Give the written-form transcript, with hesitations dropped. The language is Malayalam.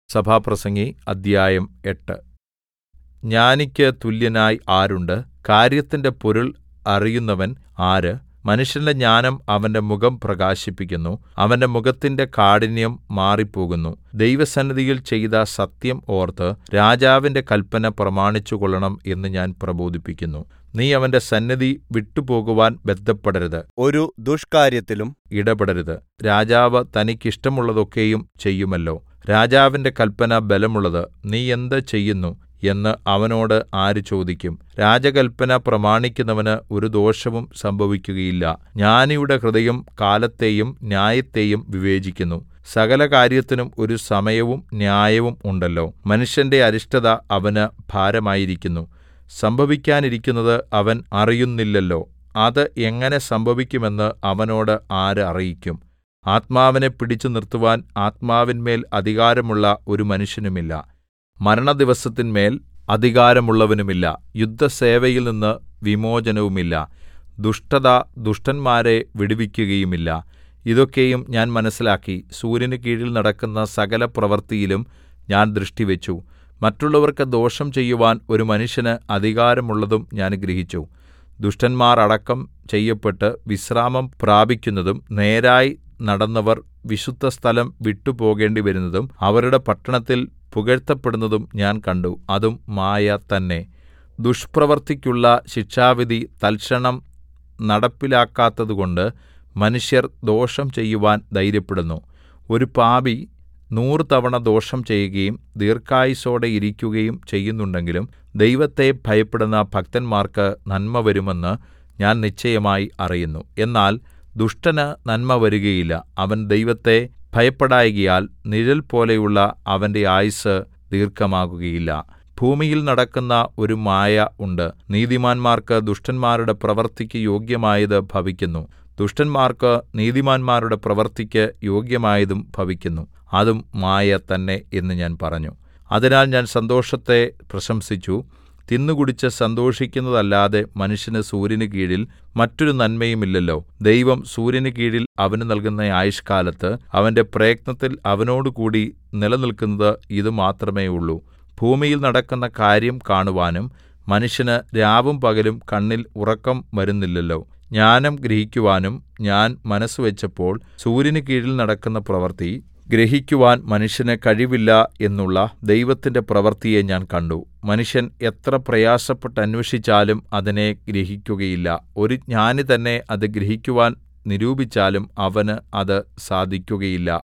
സഭാപ്രസംഗി അദ്ധ്യായം 8. ജ്ഞാനിക്ക് തുല്യനായി ആരുണ്ട്? കാര്യത്തിന്റെ പൊരുൾ അറിയുന്നവൻ ആര്? മനുഷ്യന്റെ ജ്ഞാനം അവന്റെ മുഖം പ്രകാശിപ്പിക്കുന്നു, അവന്റെ മുഖത്തിന്റെ കാഠിന്യം മാറിപ്പോകുന്നു. ദൈവസന്നിധിയിൽ ചെയ്ത സത്യം ഓർത്ത് രാജാവിന്റെ കല്പന പ്രമാണിച്ചുകൊള്ളണം എന്ന് ഞാൻ പ്രബോധിപ്പിക്കുന്നു. നീ അവന്റെ സന്നിധി വിട്ടുപോകുവാൻ ബദ്ധപ്പെടരുത്, ഒരു ദുഷ്കാര്യത്തിലും ഇടപെടരുത്. രാജാവ് തനിക്കിഷ്ടമുള്ളതൊക്കെയും ചെയ്യുമല്ലോ. രാജാവിന്റെ കല്പന ബലമുള്ളത്. നീ എന്ത് ചെയ്യുന്നു എന്ന് അവനോട് ആര് ചോദിക്കും? രാജകല്പന പ്രമാണിക്കുന്നവന് ഒരു ദോഷവും സംഭവിക്കുകയില്ല. ജ്ഞാനിയുടെ ഹൃദയം കാലത്തെയും ന്യായത്തെയും വിവേചിക്കുന്നു. സകല കാര്യത്തിനും ഒരു സമയവും ന്യായവും ഉണ്ടല്ലോ. മനുഷ്യന്റെ അരിഷ്ടത അവന് ഭാരമായിരിക്കുന്നു. സംഭവിക്കാനിരിക്കുന്നത് അവൻ അറിയുന്നില്ലല്ലോ. അത് എങ്ങനെ സംഭവിക്കുമെന്ന് അവനോട് ആര് അറിയിക്കും? ആത്മാവിനെ പിടിച്ചു നിർത്തുവാൻ ആത്മാവിന്മേൽ അധികാരമുള്ള ഒരു മനുഷ്യനുമില്ല. മരണദിവസത്തിന്മേൽ അധികാരമുള്ളവനുമില്ല. യുദ്ധസേവയിൽ നിന്ന് വിമോചനവുമില്ല. ദുഷ്ടത ദുഷ്ടന്മാരെ വിടുവിക്കുകയുമില്ല. ഇതൊക്കെയും ഞാൻ മനസ്സിലാക്കി. സൂര്യന് കീഴിൽ നടക്കുന്ന സകല പ്രവൃത്തിയിലും ഞാൻ ദൃഷ്ടിവെച്ചു. മറ്റുള്ളവർക്ക് ദോഷം ചെയ്യുവാൻ ഒരു മനുഷ്യന് അധികാരമുള്ളതും ഞാൻ ഗ്രഹിച്ചു. ദുഷ്ടന്മാർ അടക്കം ചെയ്യപ്പെട്ട് വിശ്രാമം പ്രാപിക്കുന്നതും നേരായി നടന്നവർ വിശുദ്ധസ്ഥലം വിട്ടുപോകേണ്ടിവരുന്നതും അവരുടെ പട്ടണത്തിൽ പുകഴ്ത്തപ്പെടുന്നതും ഞാൻ കണ്ടു. അതും മായ തന്നെ. ദുഷ്പ്രവൃത്തിക്കുള്ള ശിക്ഷാവിധി തൽക്ഷണം നടപ്പിലാക്കാത്തതുകൊണ്ട് മനുഷ്യർ ദോഷം ചെയ്യുവാൻ ധൈര്യപ്പെടുന്നു. ഒരു പാപി 100 തവണ ദോഷം ചെയ്യുകയും ദീർഘായുസ്സോടെ ഇരിക്കുകയും ചെയ്യുന്നുണ്ടെങ്കിലും ദൈവത്തെ ഭയപ്പെടുന്ന ഭക്തന്മാർക്ക് നന്മ വരുമെന്ന് ഞാൻ നിശ്ചയമായി അറിയുന്നു. എന്നാൽ ദുഷ്ടന് നന്മ വരുകയില്ല. അവൻ ദൈവത്തെ ഭയപ്പെടായ്കയാൽ നിഴൽ പോലെയുള്ള അവന്റെ ആയുസ്സ് ദീർഘമാകുകയില്ല. ഭൂമിയിൽ നടക്കുന്ന ഒരു മായ ഉണ്ട്. നീതിമാന്മാർക്ക് ദുഷ്ടന്മാരുടെ പ്രവൃത്തിക്ക് യോഗ്യമായത് ഭവിക്കുന്നു. ദുഷ്ടന്മാർക്ക് നീതിമാന്മാരുടെ പ്രവൃത്തിക്ക് യോഗ്യമായതും ഭവിക്കുന്നു. അതും മായ തന്നെ എന്ന് ഞാൻ പറഞ്ഞു. അതിനാൽ ഞാൻ സന്തോഷത്തെ പ്രശംസിച്ചു. തിന്നുകുടിച്ച് സന്തോഷിക്കുന്നതല്ലാതെ മനുഷ്യന് സൂര്യന് കീഴിൽ മറ്റൊരു നന്മയുമില്ലല്ലോ. ദൈവം സൂര്യന് കീഴിൽ അവന് നൽകുന്ന ആയുഷ്കാലത്ത് അവന്റെ പ്രയത്നത്തിൽ അവനോടുകൂടി നിലനിൽക്കുന്നത് ഇത് മാത്രമേ ഉള്ളൂ. ഭൂമിയിൽ നടക്കുന്ന കാര്യം കാണുവാനും മനുഷ്യന് രാവും പകലും കണ്ണിൽ ഉറക്കം വരുന്നില്ലല്ലോ. ജ്ഞാനം ഗ്രഹിക്കുവാനും ഞാൻ മനസ്സുവെച്ചപ്പോൾ സൂര്യന് കീഴിൽ നടക്കുന്ന പ്രവൃത്തി ഗ്രഹിക്കുവാൻ മനുഷ്യന് കഴിവില്ല എന്നുള്ള ദൈവത്തിന്റെ പ്രവൃത്തിയെ ഞാൻ കണ്ടു. മനുഷ്യൻ എത്ര പ്രയാസപ്പെട്ട് അന്വേഷിച്ചാലും അതിനെ ഗ്രഹിക്കുകയില്ല. ഒരു ജ്ഞാനി തന്നെ അത് ഗ്രഹിക്കുവാൻ നിരൂപിച്ചാലും അവന് അത് സാധിക്കുകയില്ല